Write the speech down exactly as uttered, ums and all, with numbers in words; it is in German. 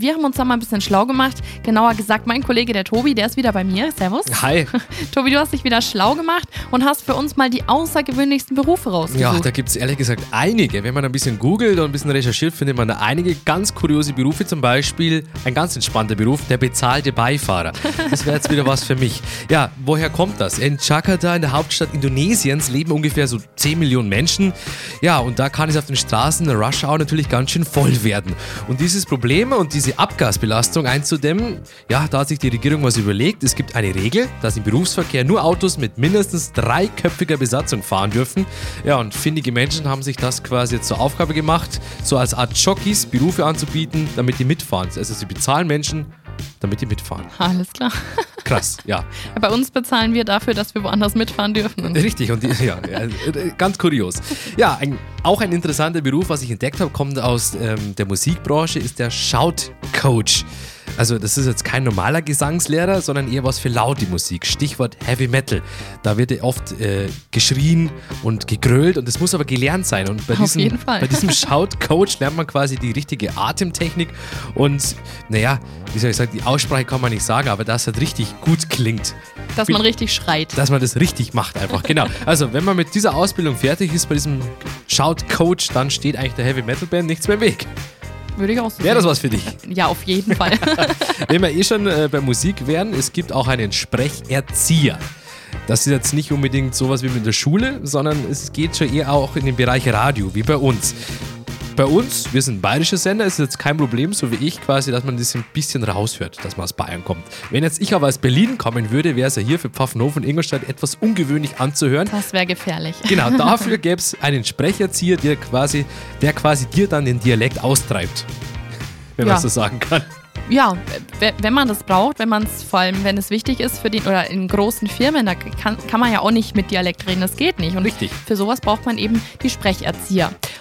wir haben uns da mal ein bisschen schlau gemacht. Genauer gesagt, mein Kollege, der Tobi, der ist wieder bei mir. Servus. Hi. Tobi, du hast dich wieder schlau gemacht und hast für uns mal die außergewöhnlichsten Berufe rausgesucht. Ja, da gibt es ehrlich gesagt einige. Wenn man ein bisschen googelt und ein bisschen recherchiert, findet man da einige ganz kuriose Berufe. Zum Beispiel ein ganz entspannter Beruf, der bezahlte Beifahrer. Das wäre jetzt wieder was für mich. Ja, woher kommt das? In Jakarta, in der Hauptstadt Indonesiens, leben ungefähr so zehn Millionen Menschen. Ja, und da kann es auf den Straßen in der Rush Hour natürlich ganz schön voll werden. Und dieses Problem und diese Abgasbelastung einzudämmen, ja, da hat sich die Regierung was überlegt. Es gibt eine Regel, dass im Berufsverkehr nur Autos mit mindestens dreiköpfiger Besatzung fahren dürfen. Ja, und findige Menschen haben sich das quasi jetzt zur Aufgabe gemacht, so als Art Jockeys Berufe anzubieten, damit die mitfahren. Also sie bezahlen Menschen, damit die mitfahren. Alles klar. Krass, ja. Bei uns bezahlen wir dafür, dass wir woanders mitfahren dürfen. Richtig, und die, ja, ja, ganz kurios. Ja, ein, auch ein interessanter Beruf, was ich entdeckt habe, kommt aus ähm, der Musikbranche, ist der Shout-Coach. Also das ist jetzt kein normaler Gesangslehrer, sondern eher was für laute Musik. Stichwort Heavy Metal. Da wird ja oft äh, geschrien und gegrölt und das muss aber gelernt sein. Und bei Auf diesem, jeden Fall. bei diesem Shout-Coach lernt man quasi die richtige Atemtechnik und naja, wie soll ich sagen, die Aussprache kann man nicht sagen, aber dass das richtig gut klingt. Dass man richtig schreit. Dass man das richtig macht einfach, genau. Also wenn man mit dieser Ausbildung fertig ist bei diesem Shout-Coach, dann steht eigentlich der Heavy Metal Band nichts mehr im Weg. Würde ich auch so Wäre das sagen. was für dich? Ja, auf jeden Fall. Wenn wir eh schon äh, bei Musik wären, es gibt auch einen Sprecherzieher. Das ist jetzt nicht unbedingt sowas wie mit der Schule, sondern es geht schon eher auch in den Bereich Radio, wie bei uns. Bei uns, wir sind ein bayerischer Sender, ist jetzt kein Problem, so wie ich quasi, dass man das ein bisschen raushört, dass man aus Bayern kommt. Wenn jetzt ich aber aus Berlin kommen würde, wäre es ja hier für Pfaffenhofen und Ingolstadt etwas ungewöhnlich anzuhören. Das wäre gefährlich. Genau, dafür gäbe es einen Sprecherzieher, der quasi, der quasi dir dann den Dialekt austreibt. Wenn Ja. man so sagen kann. Ja, w- wenn man das braucht, wenn man es vor allem, wenn es wichtig ist für den oder in großen Firmen, da kann, kann man ja auch nicht mit Dialekt reden, das geht nicht. Und Richtig. für sowas braucht man eben die Sprecherzieher.